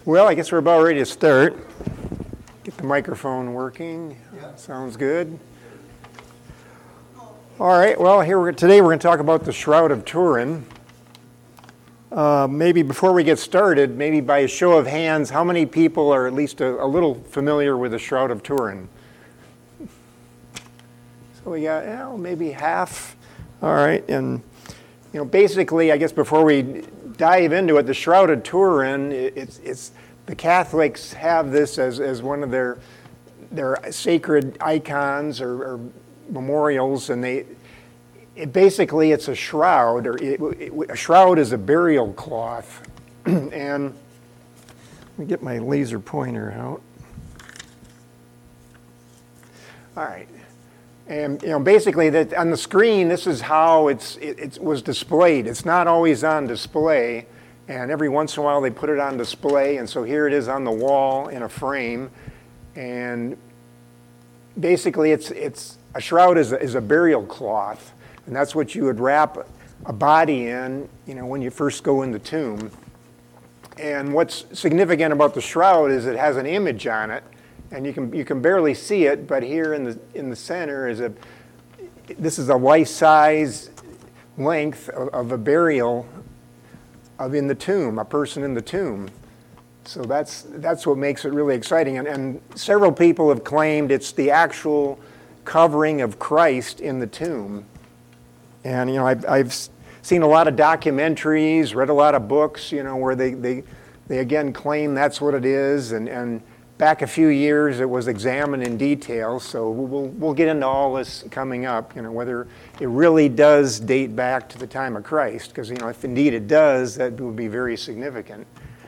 Well, I guess we're about ready to start. Get the microphone working. Sounds good. All right, well, today we're going to talk about the Shroud of Turin. Maybe before we get started, maybe by a show of hands, how many people are at least a little familiar with the Shroud of Turin? So we got maybe half. All right, and basically, I guess before we dive into it, the Shroud of Turin, it's the Catholics have this as one of their sacred icons or memorials, and basically it's a shroud, or a shroud is a burial cloth. And let me get my laser pointer out. All right. And basically, that on the screen, this is how it was displayed. It's not always on display, and every once in a while they put it on display. And so here it is on the wall in a frame. And basically, it's a shroud is a burial cloth, and that's what you would wrap a body in, when you first go in the tomb. And what's significant about the shroud is it has an image on it. And you can barely see it, but here in the center this is a life-size length of a burial in the tomb, a person in the tomb. So that's what makes it really exciting. And several people have claimed it's the actual covering of Christ in the tomb. And I've seen a lot of documentaries, read a lot of books, where they again claim that's what it is, and back a few years, it was examined in detail, so we'll get into all this coming up, whether it really does date back to the time of Christ, because, if indeed it does, that would be very significant.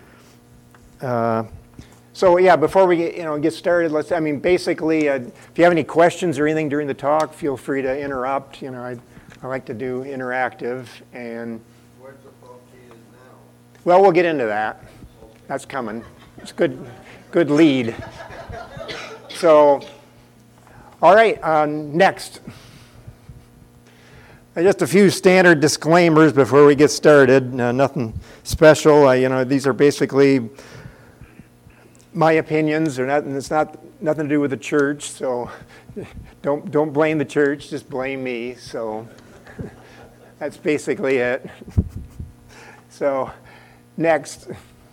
So, yeah, before we get started, basically, if you have any questions or anything during the talk, feel free to interrupt. I like to do interactive, and... Where's the Pope is now? Well, we'll get into that. That's coming. It's good lead. So, all right, next. Just a few standard disclaimers before we get started. Nothing special. These are basically my opinions. It's not nothing to do with the church. So, don't blame the church. Just blame me. So, that's basically it. So, next.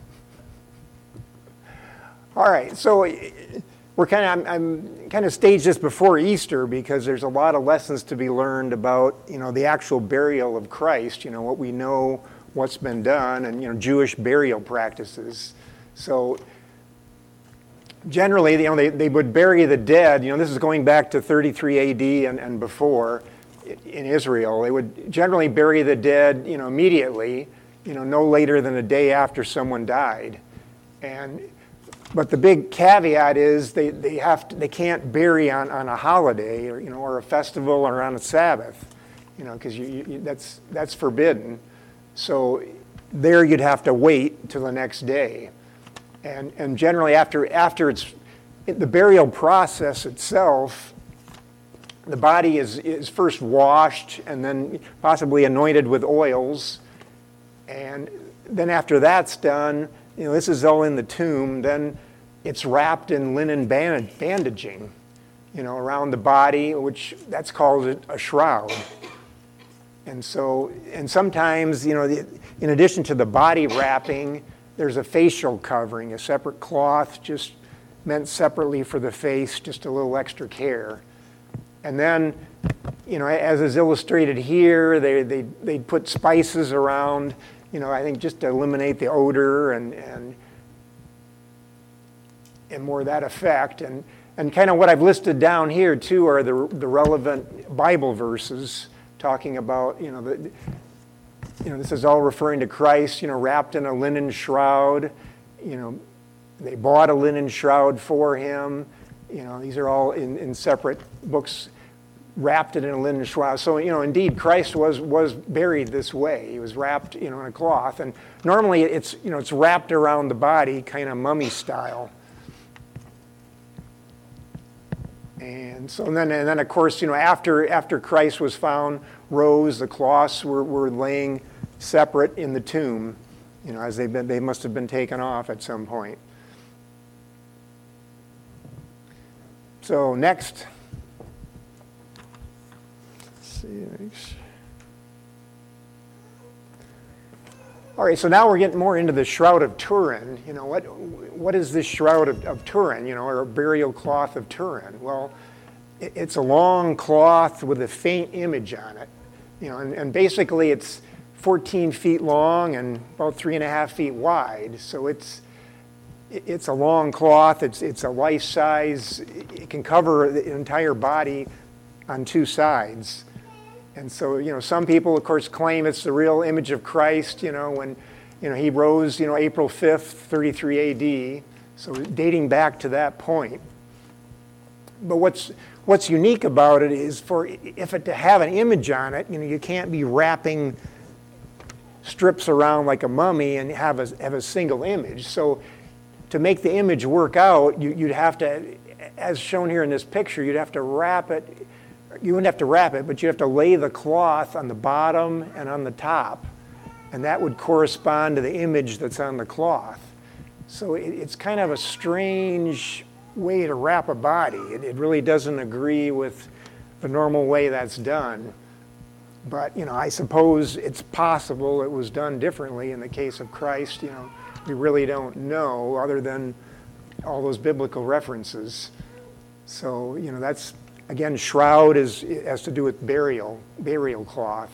All right, so I'm kind of staged this before Easter because there's a lot of lessons to be learned about, the actual burial of Christ, what we know, what's been done, and, Jewish burial practices. So generally, they would bury the dead. This is going back to 33 AD and before in Israel. They would generally bury the dead, immediately, no later than a day after someone died. But the big caveat is they can't bury on a holiday or a festival or on a Sabbath, because that's forbidden. So there you'd have to wait till the next day, and generally after the burial process itself, the body is first washed and then possibly anointed with oils, and then after that's done. This is all in the tomb. Then it's wrapped in linen bandaging, around the body, which that's called a shroud. And sometimes, in addition to the body wrapping, there's a facial covering, a separate cloth just meant separately for the face, just a little extra care. And then, as is illustrated here, they'd put spices around. I think just to eliminate the odor and more of that effect. And kind of what I've listed down here, too, are the relevant Bible verses talking about, this is all referring to Christ, wrapped in a linen shroud. They bought a linen shroud for him. These are all in separate books. Wrapped it in a linen shroud. So, indeed, Christ was buried this way. He was wrapped, in a cloth. And normally it's wrapped around the body, kind of mummy style. And so, and then of course, after Christ was found, rose, the cloths were laying separate in the tomb. as they must have been taken off at some point. So next. Let's see. All right, so now we're getting more into the Shroud of Turin. What is this Shroud of Turin, or burial cloth of Turin? Well, it's a long cloth with a faint image on it, and basically it's 14 feet long and about 3.5 feet wide. So it's a long cloth. It's a life size. It can cover the entire body on two sides. And so, some people, of course, claim it's the real image of Christ, when, he rose, April 5th, 33 AD, so dating back to that point. But what's unique about it is to have an image on it, you can't be wrapping strips around like a mummy and have a single image. So to make the image work out, you'd have to, as shown here in this picture, you'd have to wrap it. You wouldn't have to wrap it, but you have to lay the cloth on the bottom and on the top, and that would correspond to the image that's on the cloth. So it's kind of a strange way to wrap a body. It really doesn't agree with the normal way that's done. But, I suppose it's possible it was done differently in the case of Christ. We really don't know, other than all those biblical references. So, that's... Again, shroud has to do with burial cloth.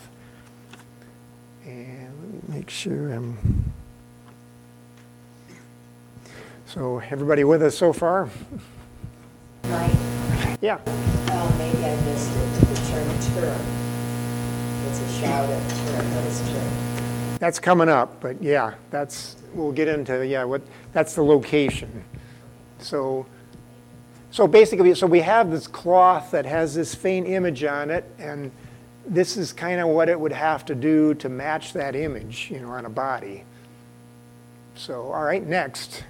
And let me make sure I'm... So, everybody with us so far? Mike? Yeah. Oh, maybe I missed it. The term Turin. It's a shroud of Turin. What is Turin? That's coming up, but yeah, we'll get into, that's the location. So basically, we have this cloth that has this faint image on it, and this is kind of what it would have to do to match that image, on a body. So, all right, next.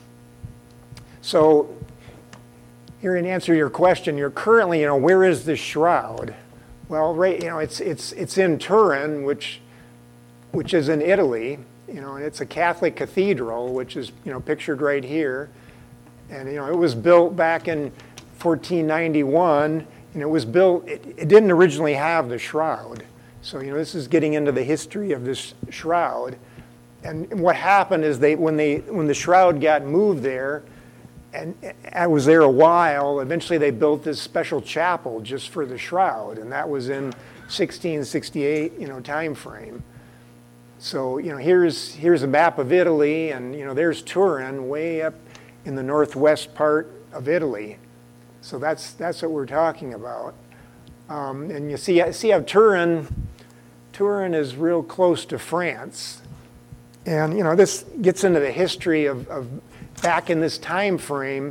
So, here in answer to your question, you're currently, where is this shroud? Well, right, it's in Turin, which is in Italy, and it's a Catholic cathedral, which is, pictured right here. And, it was built back in 1491, and it was built, it didn't originally have the shroud. So, this is getting into the history of this shroud. And what happened is when the shroud got moved there, and I was there a while, eventually they built this special chapel just for the shroud, and that was in 1668, time frame. So, here's a map of Italy, and, there's Turin way up in the northwest part of Italy. So that's what we're talking about. And you see how Turin is real close to France. And, this gets into the history of back in this time frame.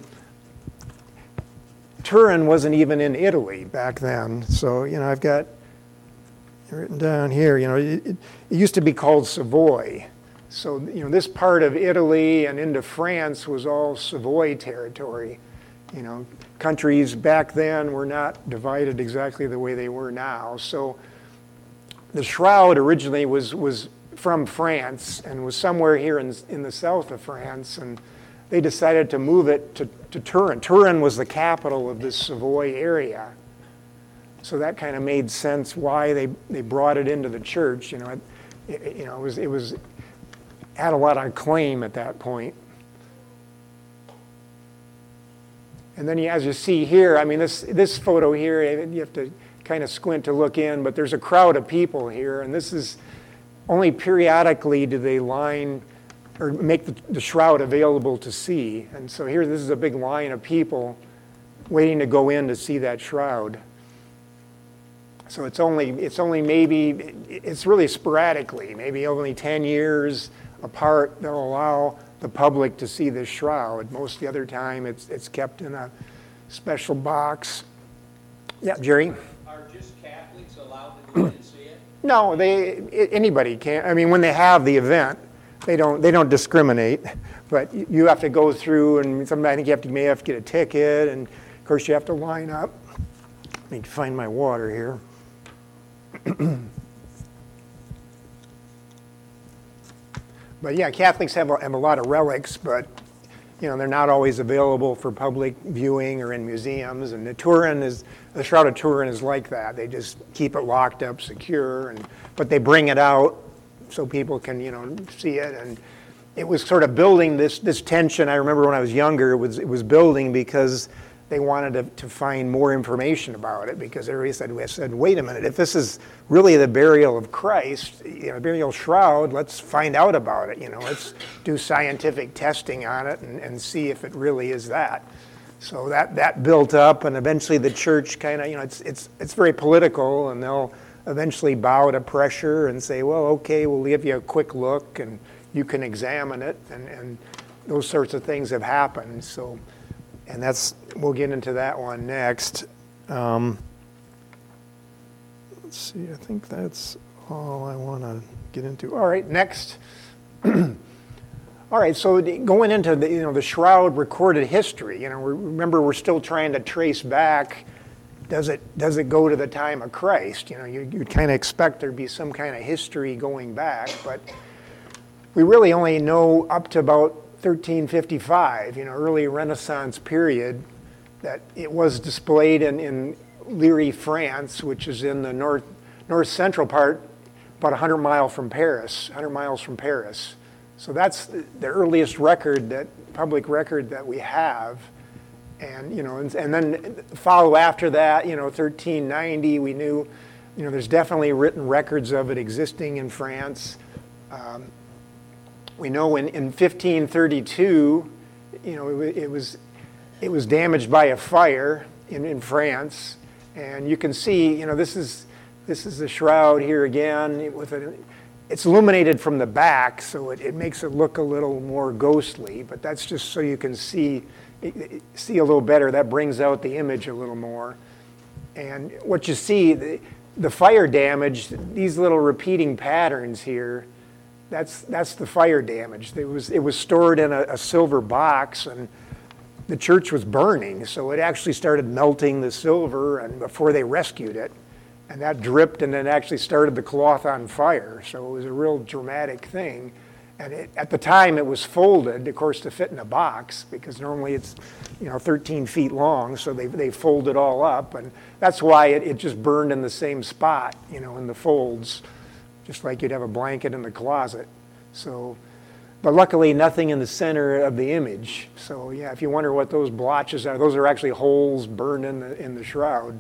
Turin wasn't even in Italy back then. So, I've got written down here, it used to be called Savoy. So, this part of Italy and into France was all Savoy territory. Countries back then were not divided exactly the way they were now. So the shroud originally was from France and was somewhere here in the south of France, and they decided to move it to Turin. Turin was the capital of this Savoy area. So that kind of made sense why they brought it into the church. It was had a lot of claim at that point. And then as you see here, this photo here, you have to kind of squint to look in, but there's a crowd of people here, and this is only periodically do they line or make the shroud available to see. And so here, this is a big line of people waiting to go in to see that shroud. So it's really sporadically, maybe only 10 years apart, they'll allow the public to see this shroud. Most of the other time, it's kept in a special box. Yeah, Jerry? Are just Catholics allowed to go in and see it? No, anybody can. When they have the event, they don't discriminate. But you have to go through, and sometimes I think you may have to get a ticket, and of course you have to line up. I need to find my water here. But yeah, Catholics have a lot of relics, but they're not always available for public viewing or in museums. And the Shroud of Turin is like that. They just keep it locked up, secure, but they bring it out so people can see it. And it was sort of building this tension. I remember when I was younger, it was building because they wanted to find more information about it, because everybody said, wait a minute, if this is really the burial of Christ, burial shroud, let's find out about it. Let's do scientific testing on it and see if it really is that. So that built up, and eventually the church kind of, it's very political, and they'll eventually bow to pressure and say, well, okay, we'll give you a quick look and you can examine it, and those sorts of things have happened. So. And we'll get into that one next. Let's see, I think that's all I want to get into. All right, next. All right, so going into the shroud recorded history, remember we're still trying to trace back. Does it go to the time of Christ? You kind of expect there'd be some kind of history going back, but we really only know up to about 1355, early Renaissance period, that it was displayed in Liry, France, which is in the north central part, about 100 miles from Paris. So that's the earliest public record that we have. And and then follow after that, 1390, we knew, there's definitely written records of it existing in France. We know in 1532, it was damaged by a fire in France, and you can see, this is the shroud here again it's illuminated from the back, so it makes it look a little more ghostly, but that's just so you can see a little better. That brings out the image a little more. And what you see, the fire damage, these little repeating patterns here, that's the fire damage. It was stored in a silver box, and the church was burning, so it actually started melting the silver, and before they rescued it, and that dripped, and then actually started the cloth on fire. So it was a real dramatic thing. And at the time, it was folded, of course, to fit in a box, because normally it's 13 feet long, so they fold it all up, and that's why it just burned in the same spot, in the folds, just like you'd have a blanket in the closet. So, but luckily nothing in the center of the image. So yeah, if you wonder what those blotches are, those are actually holes burned in the shroud.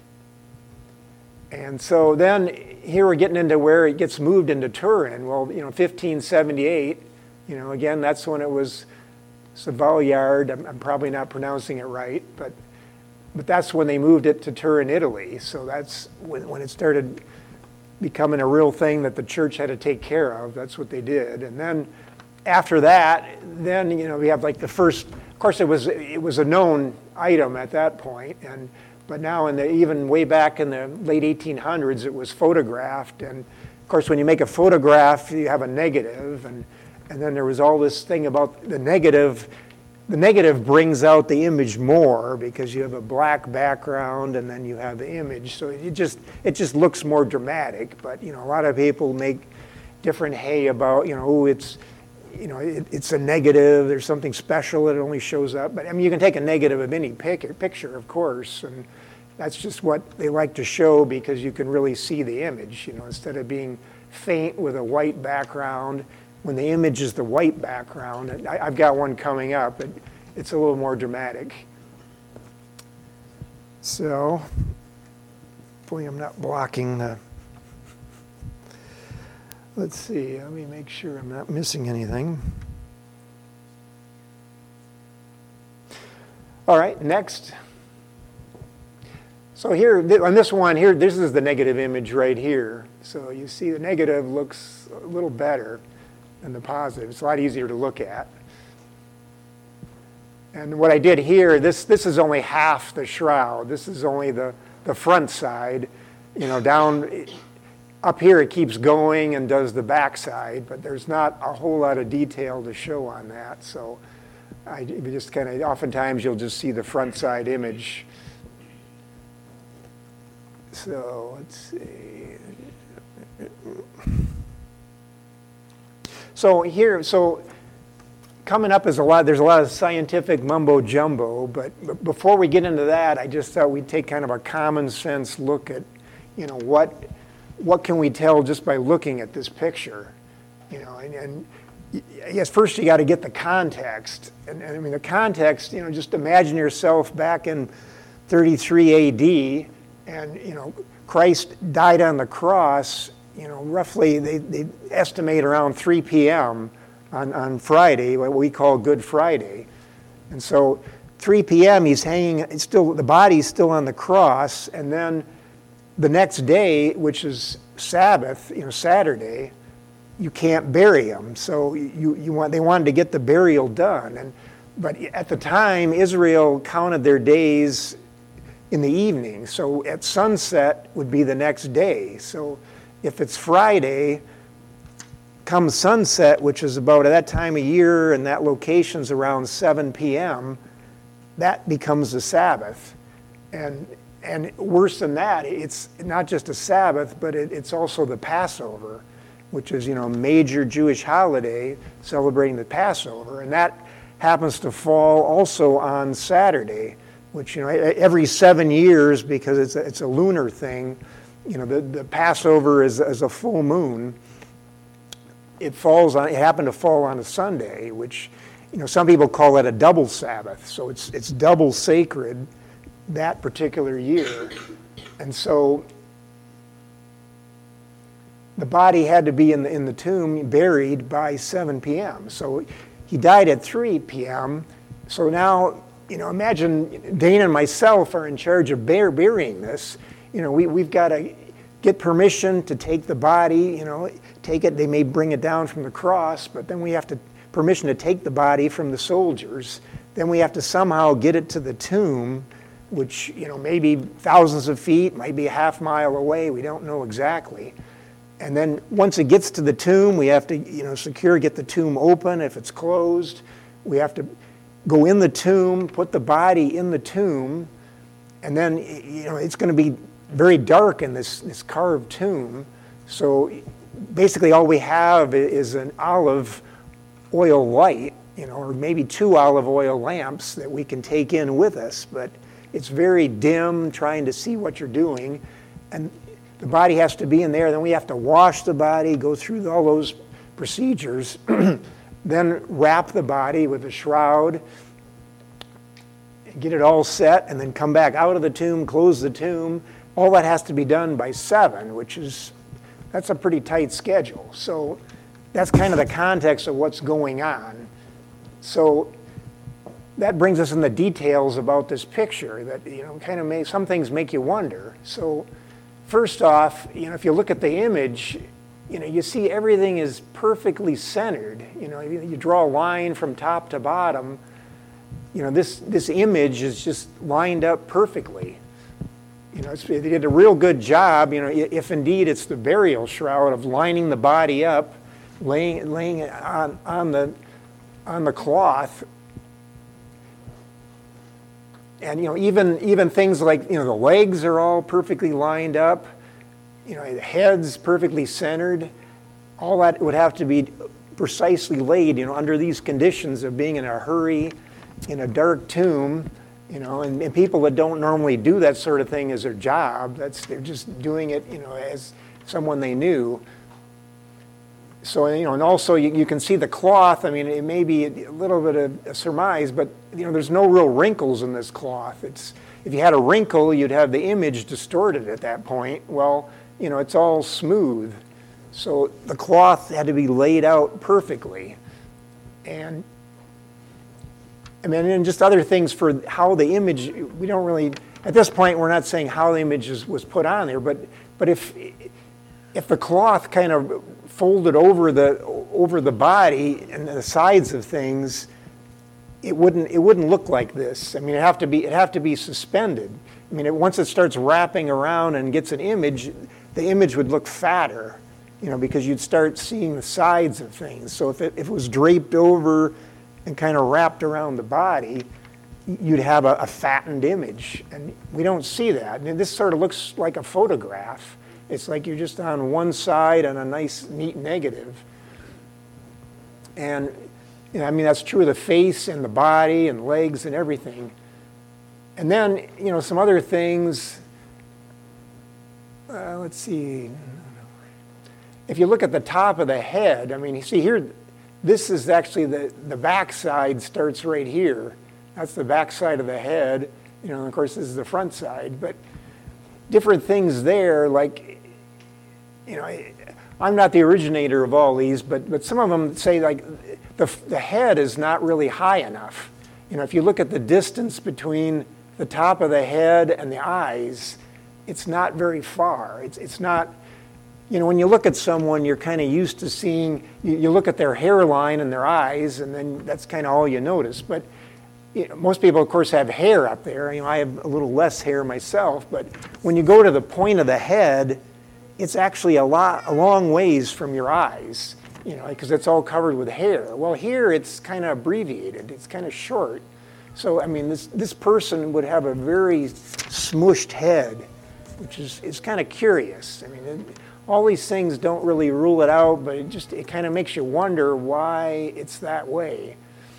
And so then here we're getting into where it gets moved into Turin. Well, 1578, again, that's when it was Savoyard. I'm probably not pronouncing it right, but that's when they moved it to Turin, Italy. So that's when it started becoming a real thing that the church had to take care of. That's what they did. And then after that, then we have like the first. Of course, it was a known item at that point, but now even way back in the late 1800s, it was photographed. And of course, when you make a photograph, you have a negative, and then there was all this thing about the negative. The negative brings out the image more because you have a black background and then you have the image, so it just looks more dramatic. But a lot of people make different hay about it's a negative. There's something special that only shows up. But I mean, you can take a negative of any picture, of course, and that's just what they like to show because you can really see the image. Instead of being faint with a white background. When the image is the white background, and I've got one coming up, it's a little more dramatic. So, hopefully I'm not blocking the, let's see, let me make sure I'm not missing anything. All right, next. So here, on this one here, this is the negative image right here. So you see the negative looks a little better than the positive. It's a lot easier to look at. And what I did here, this is only half the shroud. This is only the front side. Down up here it keeps going and does the back side, but there's not a whole lot of detail to show on that. So I just kind of, oftentimes you'll just see the front side image. So let's see. So coming up is there's a lot of scientific mumbo jumbo, but before we get into that, I just thought we'd take kind of a common sense look at, what can we tell just by looking at this picture, and I guess first you got to get the context, and I mean the context, just imagine yourself back in 33 AD, and Christ died on the cross, roughly they estimate around 3 p.m. on Friday, what we call Good Friday. And so 3 p.m. he's hanging, the body's still on the cross, and then the next day, which is Sabbath, Saturday, you can't bury him. So they wanted to get the burial done. But at the time, Israel counted their days in the evening. So at sunset would be the next day. So if it's Friday, come sunset, which is about at that time of year and that location's around 7 p.m., that becomes the Sabbath. And worse than that, it's not just a Sabbath, but it's also the Passover, which is, a major Jewish holiday celebrating the Passover. And that happens to fall also on Saturday, which, every 7 years, because it's a lunar thing, the Passover is a full moon. It happened to fall on a Sunday, which, some people call it a double Sabbath. So it's double sacred that particular year. And so the body had to be in the tomb buried by 7 p.m. So he died at 3 p.m. So now, imagine Dana and myself are in charge of burying this. We've got to get permission to take the body, take it. They may bring it down from the cross, but then we have permission to take the body from the soldiers. Then we have to somehow get it to the tomb, which, maybe thousands of feet, might be a half mile away. We don't know exactly. And then once it gets to the tomb, we have to, get the tomb open. If it's closed, we have to go in the tomb, put the body in the tomb, and then, it's going to be very dark in this carved tomb. So basically all we have is an olive oil light, or maybe 2 olive oil lamps that we can take in with us, but it's very dim, trying to see what you're doing. And the body has to be in there. Then we have to wash the body, go through all those procedures, then wrap the body with a shroud, get it all set, and then come back out of the tomb, close the tomb. All that has to be done by 7, that's a pretty tight schedule. So that's kind of the context of what's going on. So that brings us in the details about this picture that, some things make you wonder. So first off, if you look at the image, you see everything is perfectly centered. You draw a line from top to bottom. This image is just lined up perfectly. They did a real good job, if indeed it's the burial shroud, of lining the body up, laying it on the cloth. And even things like the legs are all perfectly lined up, the head's perfectly centered. All that would have to be precisely laid, under these conditions of being in a hurry, in a dark tomb, and people that don't normally do that sort of thing as their job. They're just doing it, as someone they knew. So, and also you can see the cloth. I mean, it may be a little bit of a surmise, but, there's no real wrinkles in this cloth. If you had a wrinkle, you'd have the image distorted at that point. Well, it's all smooth. So the cloth had to be laid out perfectly. And just other things for how the image, we don't really, at this point, we're not saying how the image was put on there, but if the cloth kind of folded over the body and the sides of things, it wouldn't look like this. I mean, it'd have to be suspended. I mean, once it starts wrapping around and gets an image, the image would look fatter, because you'd start seeing the sides of things. So if it was draped over and kind of wrapped around the body, you'd have a fattened image. And we don't see that. And this sort of looks like a photograph. It's like you're just on one side on a nice, neat negative. And I mean, that's true of the face and the body and legs and everything. And then, some other things. Let's see. If you look at the top of the head, I mean, you see here, this is actually the back side starts right here. That's the back side of the head. And of course, this is the front side. But different things there, like, I'm not the originator of all these, but some of them say, like, the head is not really high enough. If you look at the distance between the top of the head and the eyes, it's not very far. It's not, when you look at someone, you're kind of used to seeing, you look at their hairline and their eyes, and then that's kind of all you notice. But most people, of course, have hair up there. I have a little less hair myself, but when you go to the point of the head, it's actually a long ways from your eyes, because it's all covered with hair. Well, here it's kind of abbreviated. It's kind of short. So, I mean, this person would have a very smushed head, which is kind of curious. I mean, all these things don't really rule it out, but it kind of makes you wonder why it's that way.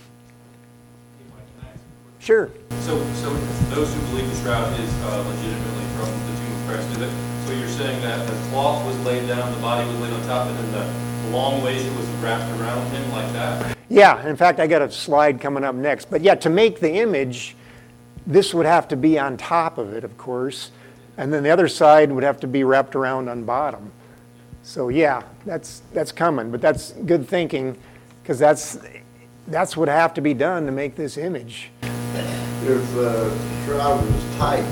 Sure. So those who believe the shroud is legitimately from the tomb of Christ, so you're saying that the cloth was laid down, the body was laid on top, and then the long ways it was wrapped around him like that? Yeah, in fact, I got a slide coming up next. But yeah, to make the image, this would have to be on top of it, of course, and then the other side would have to be wrapped around on bottom. So yeah, that's coming, but that's good thinking, because that's what have to be done to make this image. If the shroud is tight,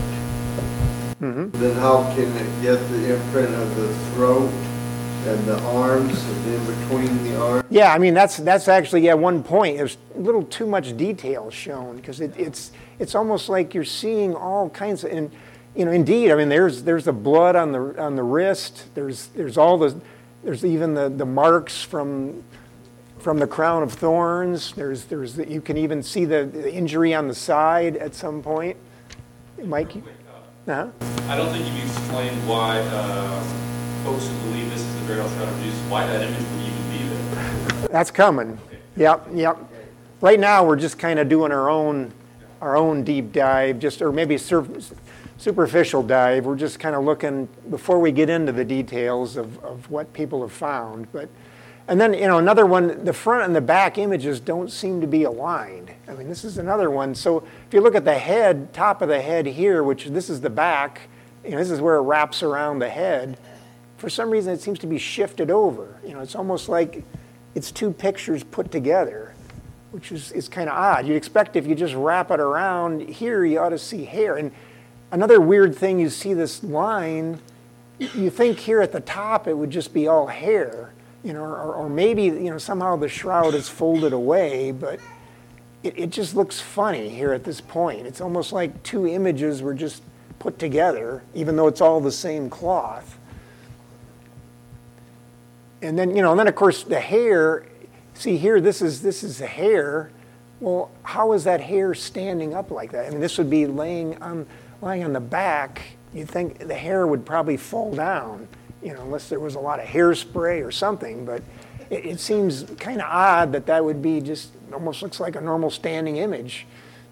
then how can it get the imprint of the throat and the arms and in between the arms? Yeah, I mean, that's actually, one point. There's a little too much detail shown, because it's almost like you're seeing all kinds of, and indeed, I mean, there's the blood on the wrist. There's even the marks from the crown of thorns. You can even see the injury on the side at some point. Mike? Uh-huh. I don't think you've explained why folks who believe this is the burial shroud of Jesus, why that image would even be there. That's coming. Okay. Yep. Right now, we're just kind of doing our own deep dive, or maybe superficial dive. We're just kind of looking before we get into the details of what people have found. And then, another one, the front and the back images don't seem to be aligned. I mean, this is another one. So if you look at the head, top of the head here, which this is the back, this is where it wraps around the head. For some reason, it seems to be shifted over. It's almost like it's two pictures put together, which is kind of odd. You'd expect if you just wrap it around here, you ought to see hair. And another weird thing, you see this line, you think here at the top it would just be all hair. Or maybe, somehow the shroud is folded away, but it just looks funny here at this point. It's almost like two images were just put together, even though it's all the same cloth. And then, of course, the hair, see here, this is the hair. Well, how is that hair standing up like that? I mean, this would be lying on the back. You'd think the hair would probably fall down. Unless there was a lot of hairspray or something, but it seems kind of odd that would be just, almost looks like a normal standing image.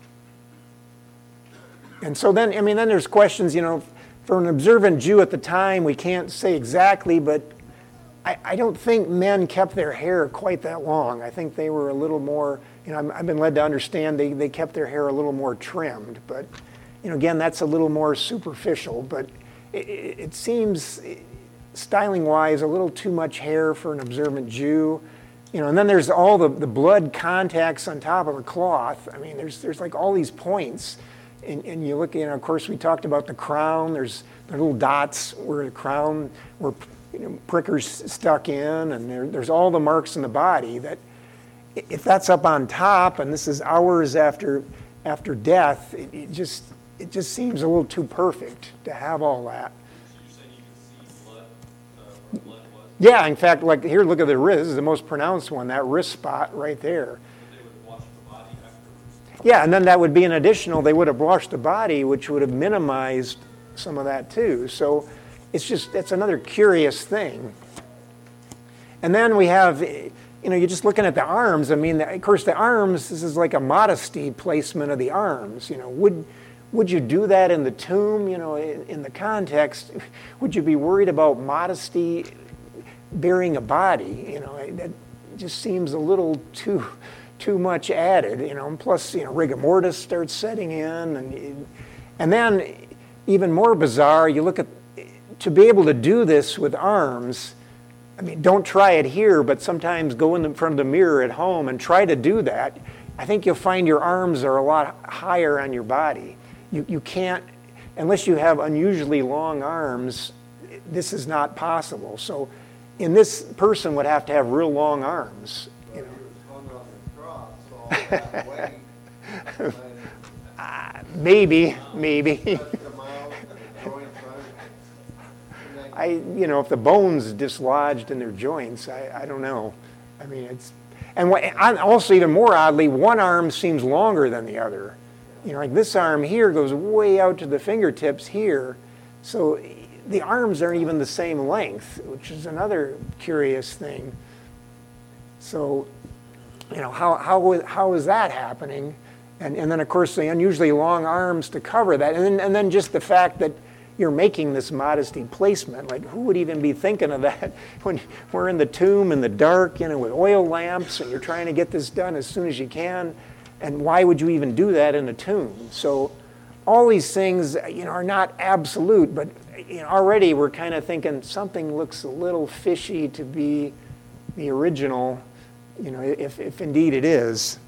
And so then, then there's questions, for an observant Jew at the time, we can't say exactly, but I don't think men kept their hair quite that long. I think they were a little more, I've been led to understand they kept their hair a little more trimmed, but, again, that's a little more superficial, but it seems, styling-wise, a little too much hair for an observant Jew. And then there's all the blood contacts on top of the cloth. I mean, there's like all these points. And you look, of course, we talked about the crown. There's the little dots where the crown, where prickers stuck in. And there's all the marks in the body that, if that's up on top, and this is hours after death, it just seems a little too perfect to have all that. Yeah, in fact, like here, look at the wrist. This is the most pronounced one, that wrist spot right there. They would wash the body afterwards. Yeah, and then that would be an additional, they would have washed the body, which would have minimized some of that too. So it's another curious thing. And then we have, you're just looking at the arms. I mean, of course, the arms, this is like a modesty placement of the arms. Would you do that in the tomb? In the context, would you be worried about modesty burying a body? That just seems a little too much added. Plus, rigor mortis starts setting in, and then even more bizarre, you look at, to be able to do this with arms. I mean, don't try it here, but sometimes go in front of the mirror at home and try to do that. I think you'll find your arms are a lot higher on your body. You can't, unless you have unusually long arms, this is not possible. So, this person would have to have real long arms. Well, he was hung on the cross all that way. Maybe. Cut them out, joints If the bones dislodged in their joints, I don't know. I mean, it's, and also even more oddly, one arm seems longer than the other. Like this arm here goes way out to the fingertips here, so the arms aren't even the same length, which is another curious thing. So, how is that happening? And then of course the unusually long arms to cover that, and then just the fact that you're making this modesty placement. Like, who would even be thinking of that when we're in the tomb in the dark, with oil lamps, and you're trying to get this done as soon as you can? And why would you even do that in a tomb? So all these things, are not absolute, but already we're kind of thinking something looks a little fishy to be the original, if indeed it is.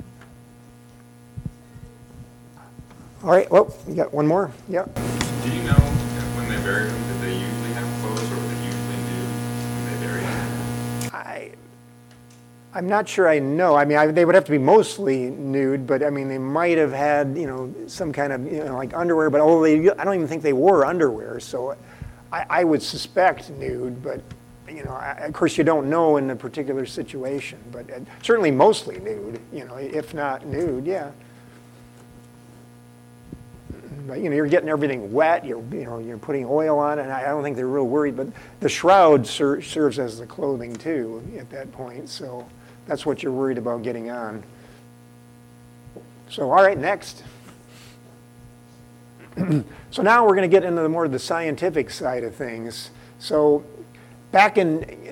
All right, well, you got one more? Yeah. Do you know when they bury them, did they usually have clothes, or what they usually do when they bury them? I'm not sure I know. I mean, they would have to be mostly nude, but I mean, they might have had, some kind of, like underwear, but I don't even think they wore underwear. So I would suspect nude, but, of course you don't know in a particular situation, but certainly mostly nude, if not nude, yeah. But, you're getting everything wet, you're putting oil on it, and I don't think they're real worried, but the shroud serves as the clothing too at that point, so that's what you're worried about getting on. So, all right, next. So now we're going to get into more of the scientific side of things. So back in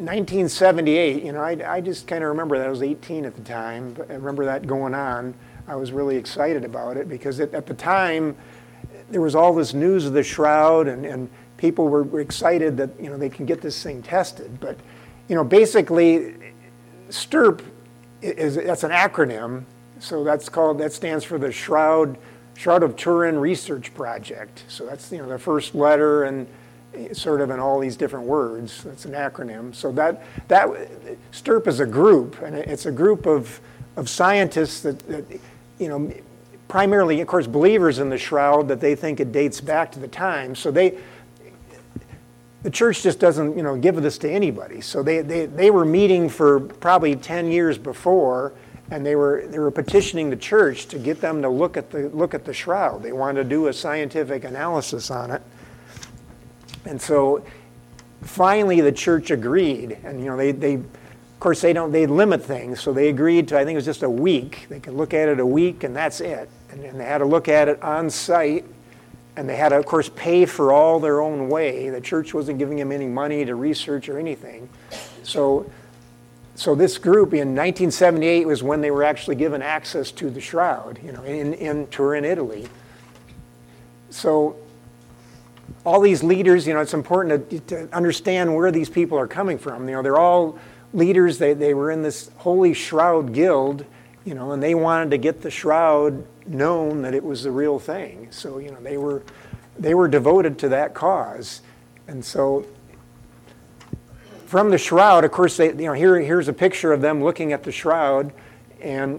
1978, I just kind of remember that. I was 18 at the time, but I remember that going on. I was really excited about it because at the time, there was all this news of the shroud, and people were excited that they can get this thing tested. But basically, STURP that's an acronym. So that stands for the Shroud of Turin Research Project. So that's the first letter and sort of in all these different words. That's an acronym. So that STURP is a group, and it's a group of scientists that primarily, of course, believers in the shroud, that they think it dates back to the time. So the church just doesn't, give this to anybody. So they were meeting for probably 10 years before, and they were petitioning the church to get them to look at the shroud. They wanted to do a scientific analysis on it. And so finally the church agreed, and they of course they limit things, so they agreed to, I think it was just a week. They could look at it a week and that's it. And they had to look at it on site, and they had to, of course, pay for all their own way. The church wasn't giving them any money to research or anything. So this group in 1978 was when they were actually given access to the shroud, in Turin, Italy. So all these leaders, it's important to understand where these people are coming from. They're all leaders. They were in this Holy Shroud Guild, and they wanted to get the shroud known that it was the real thing. So they were devoted to that cause, and so from the shroud, of course, here's a picture of them looking at the shroud, and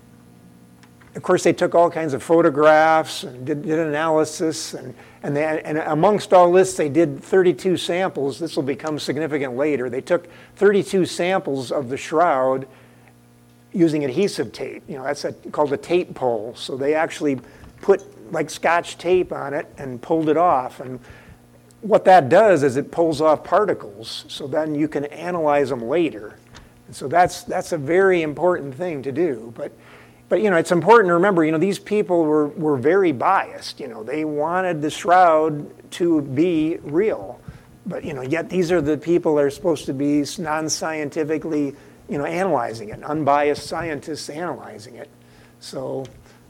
of course they took all kinds of photographs and did analysis, and amongst all this they did 32 samples. This will become significant later. They took 32 samples of the shroud using adhesive tape. That's called a tape pull. So they actually put like Scotch tape on it and pulled it off. And what that does is it pulls off particles, so then you can analyze them later. So that's a very important thing to do. But it's important to remember, these people were very biased. They wanted the shroud to be real. But, yet these are the people that are supposed to be non-scientifically, analyzing it, unbiased scientists analyzing it. So,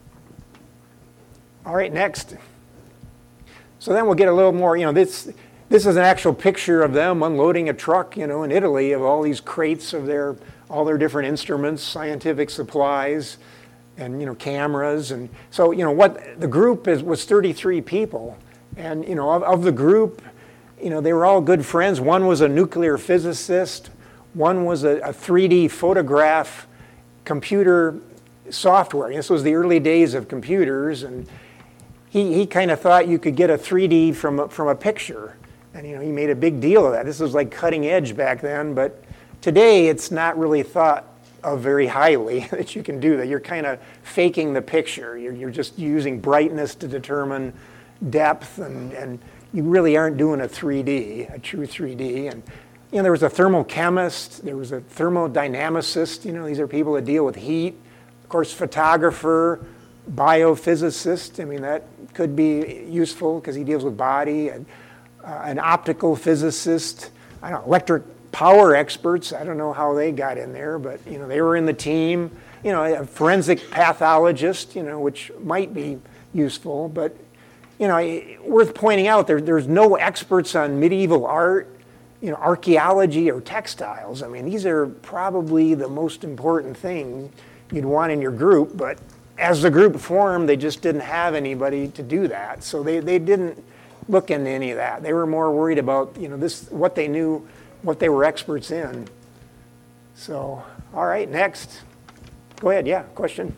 all right, next. So then we'll get a little more, this is an actual picture of them unloading a truck, in Italy of all these crates of all their different instruments, scientific supplies, and, cameras. And so, what the group was 33 people. And, of the group, they were all good friends. One was a nuclear physicist. One was a 3D photograph computer software. This was the early days of computers, and he kind of thought you could get a 3D from a picture. And, he made a big deal of that. This was like cutting edge back then, but today it's not really thought of very highly that you can do that. You're kind of faking the picture. You're just using brightness to determine depth, and you really aren't doing a 3D, a true 3D. And there was a thermochemist, there was a thermodynamicist. These are people that deal with heat. Of course, photographer, biophysicist. That could be useful because he deals with body. And, an optical physicist. I don't know, electric power experts. I don't know how they got in there, but they were in the team. A forensic pathologist. Which might be useful, but. Worth pointing out, there's no experts on medieval art, archaeology or textiles. These are probably the most important thing you'd want in your group, but as the group formed, they just didn't have anybody to do that. So they didn't look into any of that. They were more worried about, what they knew, what they were experts in. So, all right, next. Go ahead, yeah, question.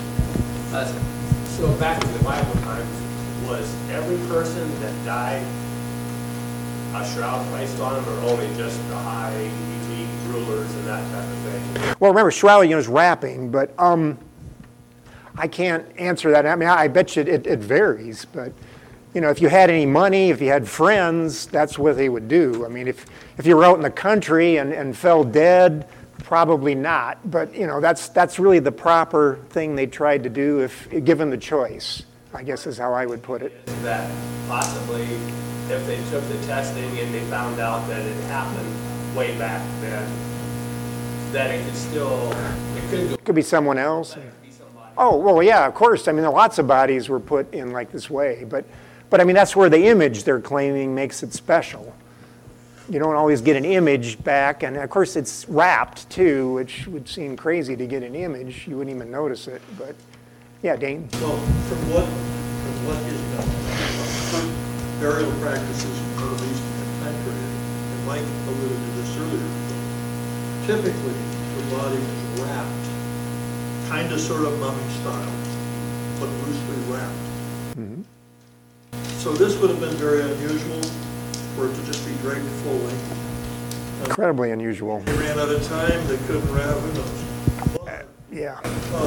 So back in the Bible times, was every person that died a shroud placed on them, or only just the high elite rulers and that type of thing? Well, remember, shroud is wrapping, but I can't answer that. I bet you it varies, but if you had any money, if you had friends, that's what they would do. If you were out in the country and fell dead, probably not. But that's really the proper thing they tried to do if given the choice, I guess is how I would put it. That possibly, if they took the testing and they found out that it happened way back then, that it could be someone else. Oh, well, yeah, of course. Lots of bodies were put in like this way, but that's where the image they're claiming makes it special. You don't always get an image back, and of course it's wrapped too, which would seem crazy to get an image. You wouldn't even notice it, but yeah, Dane. Well, from what is known, burial practices in the Middle East and country, and Mike alluded to this earlier, typically the body is wrapped, kind of sort of mummy style, but loosely wrapped. Mm-hmm. So this would have been very unusual for it to just be draped full length. Incredibly unusual. They ran out of time, they couldn't wrap, who knows? Yeah.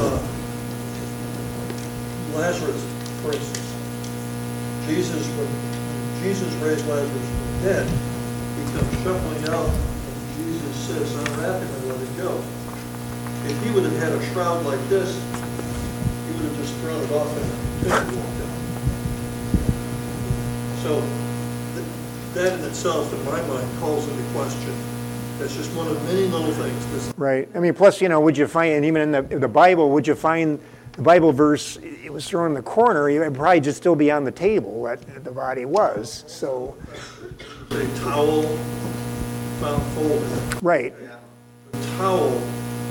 Lazarus, for instance. When Jesus raised Lazarus from the dead, he comes shuffling out, and Jesus says, unwrap him and let him go. If he would have had a shroud like this, he would have just thrown it off and walked out. So that in itself, in my mind, calls into question. That's just one of many little things. Right. Plus, would you find, and even in the Bible, would you find the Bible verse, it was thrown in the corner, it would probably just still be on the table that the body was. So. A towel found folded. Right. The towel.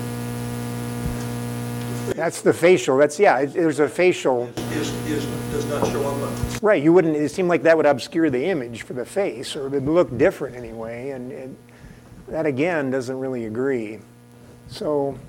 That's the facial. There's a facial. Does not show up on it. Right. You wouldn't, it seemed like that would obscure the image for the face, or it would look different anyway. And that, again, doesn't really agree. So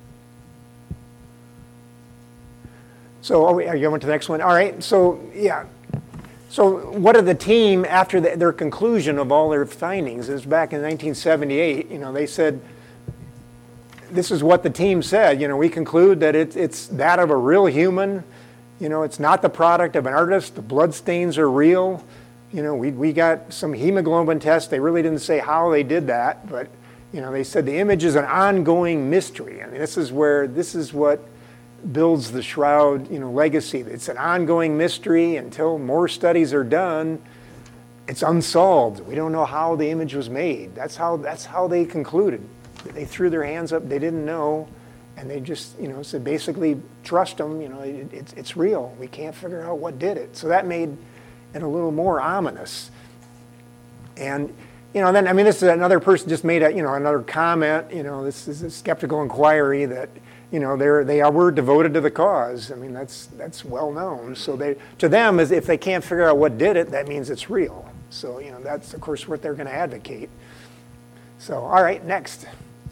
are you going to the next one? All right. So, yeah. So what did the team, after their conclusion of all their findings, is back in 1978, they said, this is what the team said. We conclude that it's that of a real human. It's not the product of an artist. The blood stains are real. We got some hemoglobin tests. They really didn't say how they did that, but They said the image is an ongoing mystery. I mean, this is what builds the shroud, legacy. It's an ongoing mystery until more studies are done. It's unsolved. We don't know how the image was made. That's how they concluded. They threw their hands up. They didn't know, and they just, said basically trust them. It's real. We can't figure out what did it. So that made it a little more ominous. And then this is another person just made another comment. This is a skeptical inquiry that they were devoted to the cause. I mean, that's well known. So to them, as if they can't figure out what did it, that means it's real. So that's of course what they're going to advocate. So all right, next.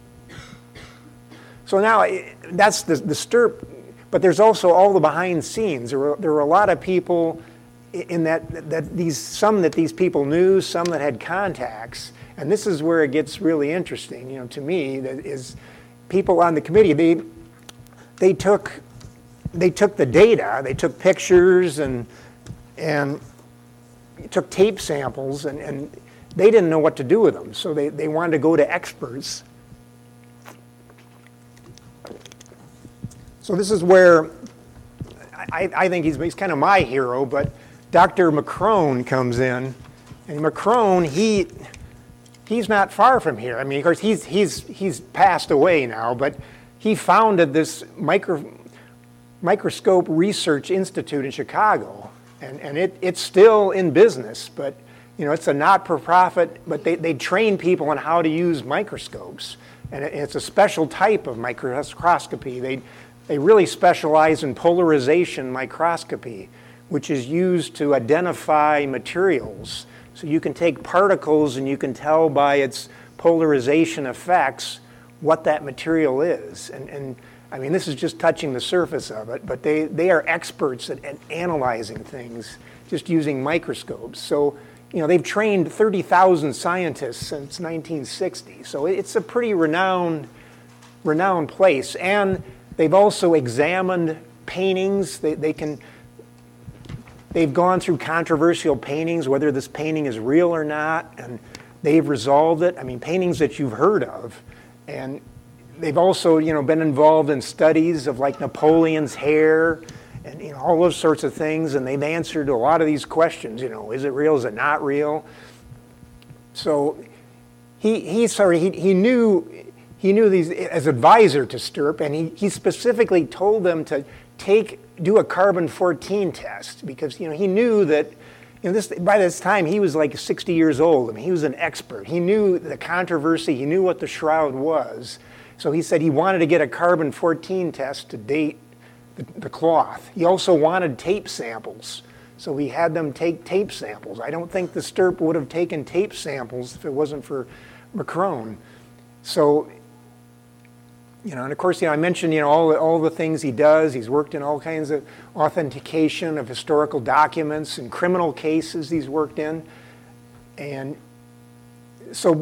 So now that's the STURP, but there's also all the behind scenes. There were a lot of people in some that these people knew, some that had contacts, and this is where it gets really interesting. To me, that is people on the committee. They took the data, they took pictures and took tape samples, and they didn't know what to do with them. So they wanted to go to experts. So this is where I think he's kind of my hero, but Dr. McCrone comes in, and McCrone, he's not far from here. I mean, of course, he's passed away now, but he founded this microscope research institute in Chicago, and it's still in business, but it's a not-for-profit, but they train people on how to use microscopes, and it's a special type of microscopy. They really specialize in polarization microscopy, which is used to identify materials. So you can take particles and you can tell by its polarization effects what that material is. And I mean, this is just touching the surface of it, but they are experts at analyzing things just using microscopes. So, they've trained 30,000 scientists since 1960. So it's a pretty renowned place. And they've also examined paintings. They've gone through controversial paintings, whether this painting is real or not, and they've resolved it. I mean, paintings that you've heard of. And they've also, been involved in studies of like Napoleon's hair and, all those sorts of things. And they've answered a lot of these questions, is it real? Is it not real? So he knew these as advisor to STURP, and he specifically told them to do a carbon-14 test because he knew that by this time he was like 60 years old. I mean, he was an expert. He knew the controversy. He knew what the shroud was. So he said he wanted to get a carbon-14 test to date the cloth. He also wanted tape samples. So we had them take tape samples. I don't think the STURP would have taken tape samples if it wasn't for McCrone. So, and of course, I mentioned, all the things he does. He's worked in all kinds of authentication of historical documents and criminal cases he's worked in. And so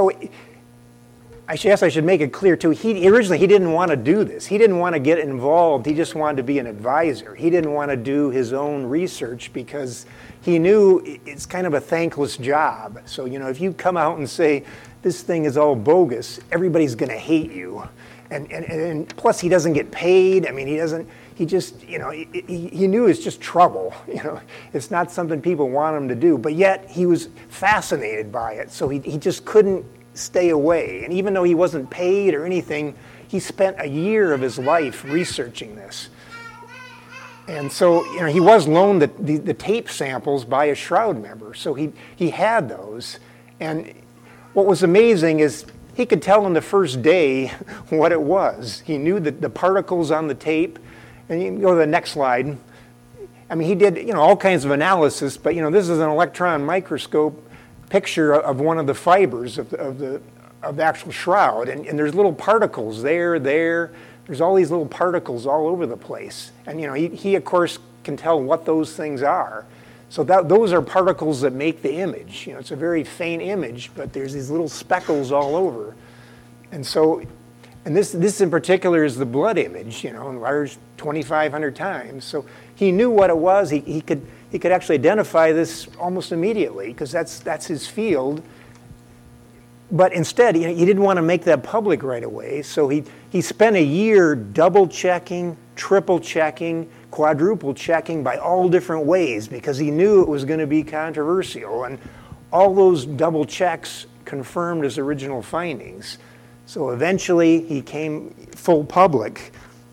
I guess I should make it clear, too, originally he didn't want to do this. He didn't want to get involved. He just wanted to be an advisor. He didn't want to do his own research because he knew it's kind of a thankless job. So, if you come out and say, this thing is all bogus, everybody's going to hate you. And plus he doesn't get paid. I mean, he knew it's just trouble. It's not something people want him to do. But yet he was fascinated by it. So he just couldn't stay away. And even though he wasn't paid or anything, he spent a year of his life researching this. And so, he was loaned the tape samples by a Shroud member. So he had those. And what was amazing is he could tell on the first day what it was. He knew that the particles on the tape, and you can go to the next slide. I mean, he did, all kinds of analysis, but, this is an electron microscope picture of one of the fibers of the actual shroud, and there's little particles there. There's all these little particles all over the place, and he of course can tell what those things are. So those are particles that make the image. It's a very faint image, but there's these little speckles all over. And so, and this in particular is the blood image, enlarged 2,500 times. So he knew what it was. He could actually identify this almost immediately because that's his field. But instead, he didn't want to make that public right away, so he spent a year double-checking, triple-checking, quadruple-checking by all different ways because he knew it was going to be controversial. And all those double checks confirmed his original findings. So eventually, he came full public.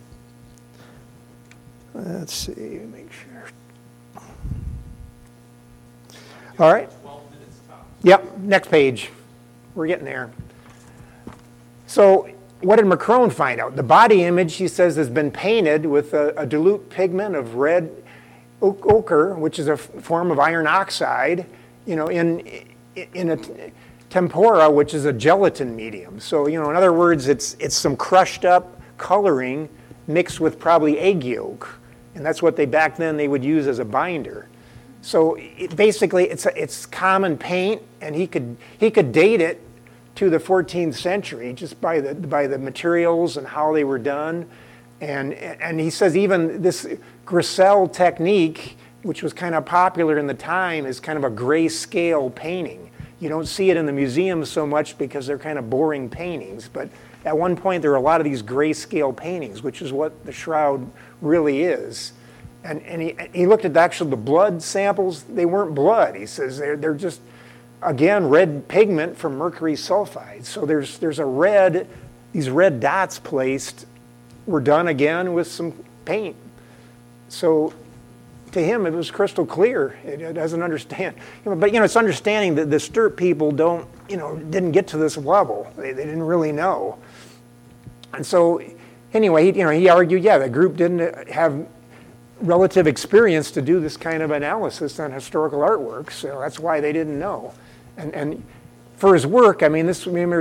Let's see, make sure. All right. 12 minutes top. Yep, next page. We're getting there. So what did Macron find out? The body image, he says, has been painted with a dilute pigment of red ochre, which is a form of iron oxide, in a tempera, which is a gelatin medium. So, in other words, it's some crushed up coloring mixed with probably egg yolk. And that's what back then they would use as a binder. So basically, it's common paint, and he could date it to the 14th century just by the materials and how they were done, and he says even this Grissel technique, which was kind of popular in the time, is kind of a grayscale painting. You don't see it in the museums so much because they're kind of boring paintings, but at one point there were a lot of these grayscale paintings, which is what the shroud really is. And he looked at the blood samples. They weren't blood. He says they're just, again, red pigment from mercury sulfide. So there's these red dots placed were done again with some paint. So to him, it was crystal clear. It doesn't understand. But, it's understanding that the Sturt people didn't get to this level. They didn't really know. And so anyway, he argued, the group didn't have relative experience to do this kind of analysis on historical artworks, so that's why they didn't know. And for his work, remember,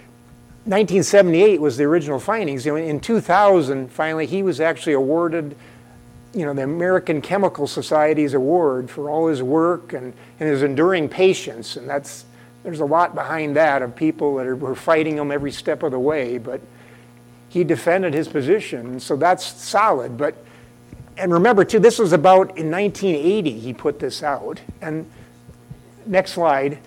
1978 was the original findings. In 2000, finally, he was actually awarded, the American Chemical Society's award for all his work and his enduring patience. And there's a lot behind that of people that were fighting him every step of the way, but he defended his position, so that's solid. And remember, too, this was about in 1980 he put this out. And next slide.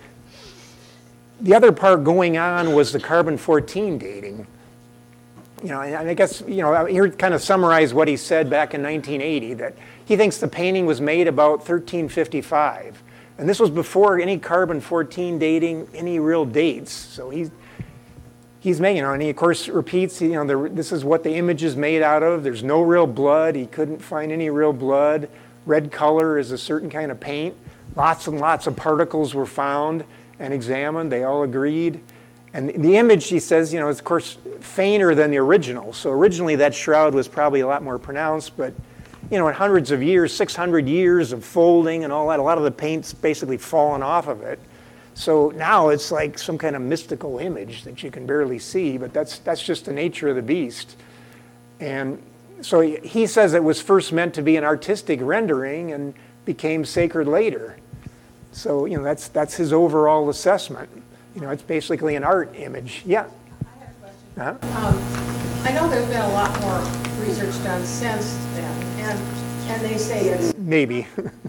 The other part going on was the carbon-14 dating. And I guess, here kind of summarize what he said back in 1980, that he thinks the painting was made about 1355. And this was before any carbon-14 dating, any real dates. So he's making, and he of course repeats, this is what the image is made out of. There's no real blood. He couldn't find any real blood. Red color is a certain kind of paint. Lots and lots of particles were found and examined. They all agreed. And the image, he says, is of course fainter than the original. So originally that shroud was probably a lot more pronounced, but in hundreds of years, 600 years of folding and all that, a lot of the paint's basically fallen off of it. So now it's like some kind of mystical image that you can barely see, but that's just the nature of the beast. And so he says it was first meant to be an artistic rendering and became sacred later. So, that's his overall assessment. It's basically an art image. Yeah? I have a question. Uh-huh. I know there's been a lot more research done since then, and they say it's... Maybe.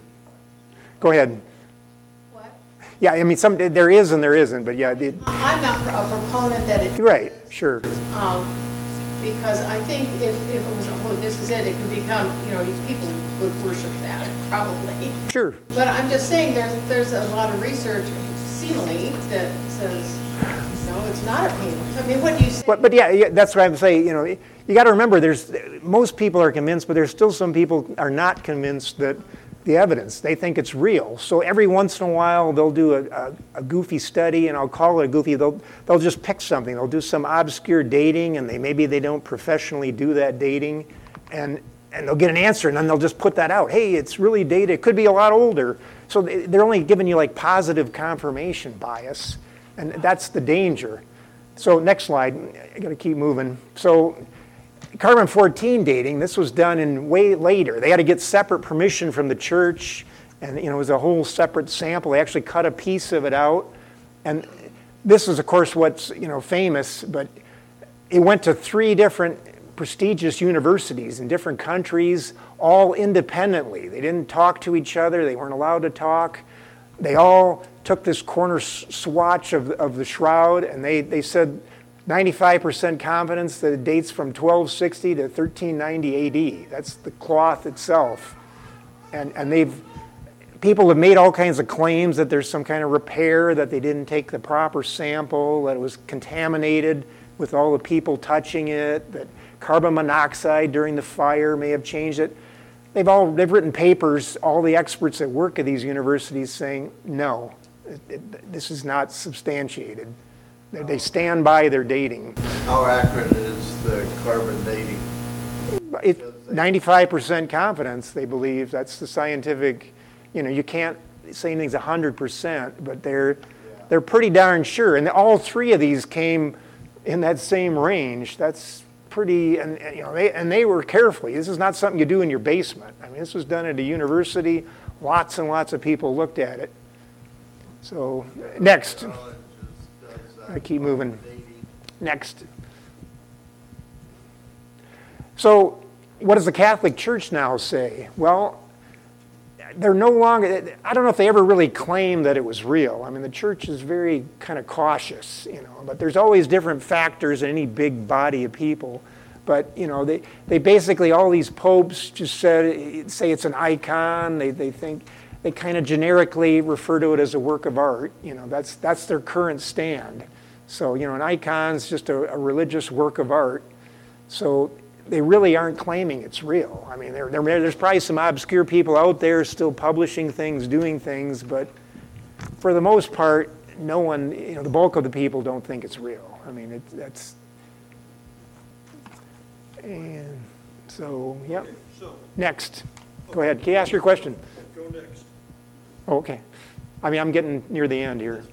Go ahead. What? Yeah, there is and there isn't, but yeah. I'm not a proponent that it... Right, sure. Because I think if it was, this is it could become, people would worship that, probably. Sure. But I'm just saying there's a lot of research, seemingly, that says, no, it's not a painting. What do you say? But yeah, that's what I'm saying. You got to remember, most people are convinced, but there's still some people are not convinced that the evidence. They think it's real. So every once in a while, they'll do a goofy study, and I'll call it a goofy. They'll just pick something. They'll do some obscure dating, and maybe they don't professionally do that dating, and they'll get an answer, and then they'll just put that out. Hey, it's really dated. It could be a lot older. So they're only giving you like positive confirmation bias, and that's the danger. So next slide. I got to keep moving. So carbon-14 dating, this was done in way later. They had to get separate permission from the church, and it was a whole separate sample. They actually cut a piece of it out, and this is, of course, what's famous. But it went to 3 different prestigious universities in different countries, all independently. They didn't talk to each other. They weren't allowed to talk. They all took this corner swatch of the shroud, and they said 95% confidence that it dates from 1260 to 1390 AD. That's the cloth itself. And people have made all kinds of claims that there's some kind of repair, that they didn't take the proper sample, that it was contaminated with all the people touching it, that carbon monoxide during the fire may have changed it. They've written papers, all the experts that work at these universities, saying, no, this is not substantiated. They stand by their dating. How accurate is the carbon dating? 95% confidence, they believe. That's the scientific, you can't say anything's 100%, but they're pretty darn sure. And all three of these came in that same range. That's pretty, and they were carefully. This is not something you do in your basement. I mean, this was done at a university. Lots and lots of people looked at it. So, next. I keep moving. Next. So, what does the Catholic Church now say? Well, they're no longer, I don't know if they ever really claimed that it was real. I mean, the church is very kind of cautious, but there's always different factors in any big body of people. But, they basically, all these popes just say it's an icon. They think, they kind of generically refer to it as a work of art. That's their current stand. So, an icon's just a religious work of art. So they really aren't claiming it's real. I mean, there's probably some obscure people out there still publishing things, doing things, but for the most part, no one, the bulk of the people don't think it's real. I mean, that's, and so, yeah. Okay, so, Next. Go ahead. Can you ask your question? go next. Oh, okay. I mean, I'm getting near the end here.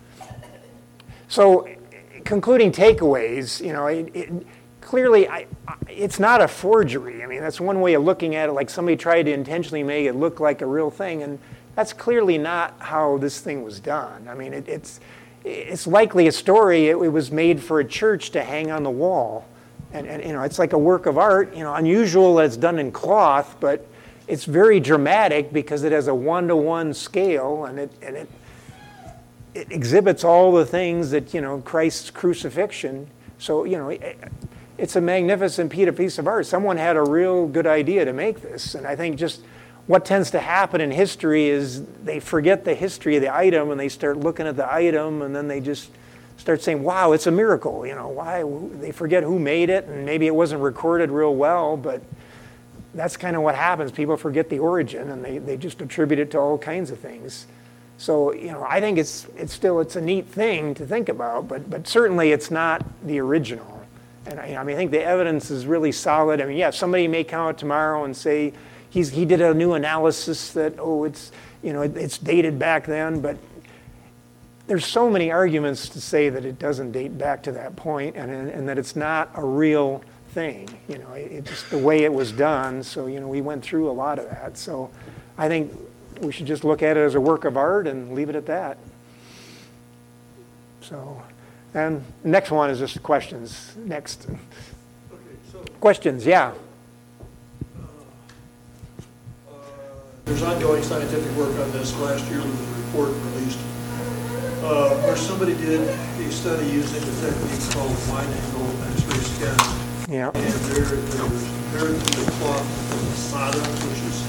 So, concluding takeaways, clearly, it's not a forgery. I mean, that's one way of looking at it, like somebody tried to intentionally make it look like a real thing, and that's clearly not how this thing was done. I mean, it's likely a story. It was made for a church to hang on the wall, and it's like a work of art. Unusual that it's done in cloth, but it's very dramatic because it has a 1-to-1 scale, and it exhibits all the things that Christ's crucifixion. So it's a magnificent piece of art. Someone had a real good idea to make this. And I think just what tends to happen in history is they forget the history of the item and they start looking at the item and then they just start saying, wow, it's a miracle. Why? They forget who made it and maybe it wasn't recorded real well, but that's kind of what happens. People forget the origin and they just attribute it to all kinds of things. So, I think it's a neat thing to think about, but certainly it's not the original. And I think the evidence is really solid. I mean, yeah, somebody may come out tomorrow and say he did a new analysis that, it's dated back then, but there's so many arguments to say that it doesn't date back to that point and that it's not a real thing. It's just the way it was done. So, we went through a lot of that. So I think we should just look at it as a work of art and leave it at that. So, and the next one is just questions. Next. Okay, so Questions, yeah. There's ongoing scientific work on this. Last year there was a report released where somebody did a study using a technique called wide-angle X-ray scanning. Yeah. And there was compared to the cloth from Masada, which is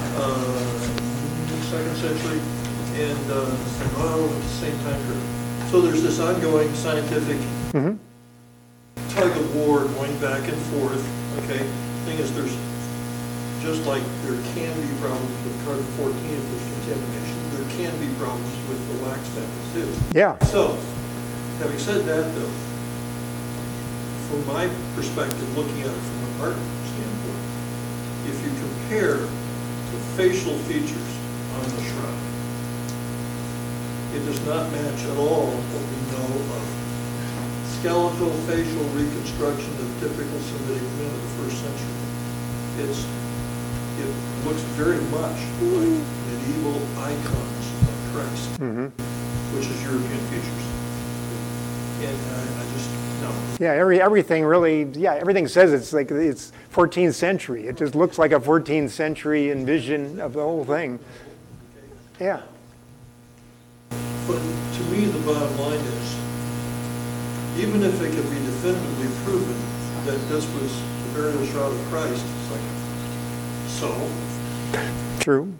2nd century, and at the same time period. So there's this ongoing scientific tug of war going back and forth. Okay, thing is, there's just like there can be problems with carbon-14 if there's contamination, there can be problems with the wax methods too. Yeah. So, having said that, though, from my perspective, looking at it from an art standpoint, if you compare the facial features on the shroud, it does not match at all what we know of skeletal facial reconstruction of typical Semitic men of the 1st century. It looks very much like medieval icons of Christ, which is European features. And I just, no. Yeah, everything really, everything says it's 14th century. It just looks like a 14th century envision of the whole thing. Yeah. But to me, the bottom line is, even if it could be definitively proven that this was the burial shroud of Christ, it's like, so? True.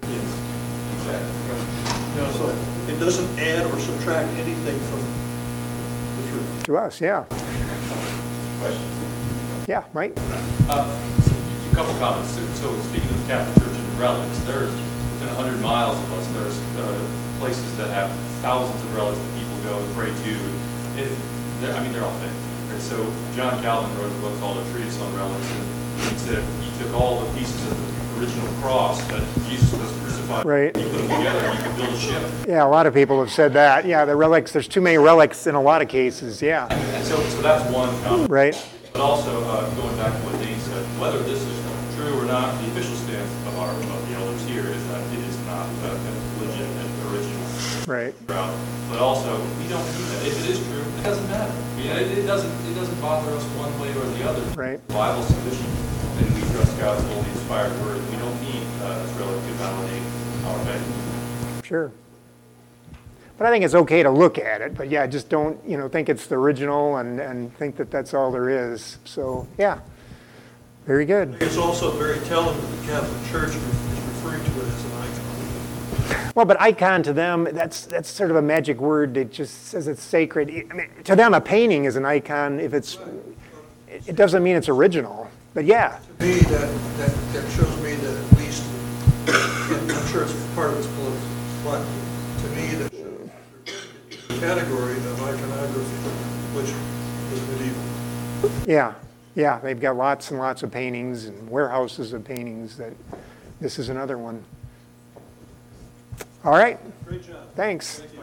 So it doesn't add or subtract anything from the truth. To us, yeah. Question? Yeah, Mike? A couple comments. So speaking of the Catholic Church and relics, there's within 100 miles of us, there's places that have thousands of relics that people go and pray to. They're all fake. And so John Calvin wrote a book called A Treatise on Relics, and he said he took all the pieces of the original cross that Jesus was crucified. Right. You put them together, and you could build a ship. Yeah, a lot of people have said that. Yeah, the relics, there's too many relics in a lot of cases, yeah. And so that's one comment. Right. But also, going back to what Dane said, whether this is true or not, the official stance of the elders here is that it is not a legitimate, original Right. shroud. But also, we don't do that. If it is true, it doesn't matter. It doesn't bother us one way or the other. Right. The Bible's sufficient, and we trust God's holy inspired word. We don't need this relic to validate our faith. Sure. But I think it's okay to look at it, but yeah, just don't, think it's the original and think that that's all there is. So, yeah, very good. It's also very telling that the Catholic Church is referring to it as an icon. Well, but icon to them, that's sort of a magic word that just says it's sacred. I mean, to them, a painting is an icon if it doesn't mean it's original. But yeah. To me, that shows me that at least, and I'm sure it's part of its political, but to me, that shows the category of iconography, which is medieval. Yeah, they've got lots and lots of paintings and warehouses of paintings. This is another one. All right. Great job. Thanks. Thank you.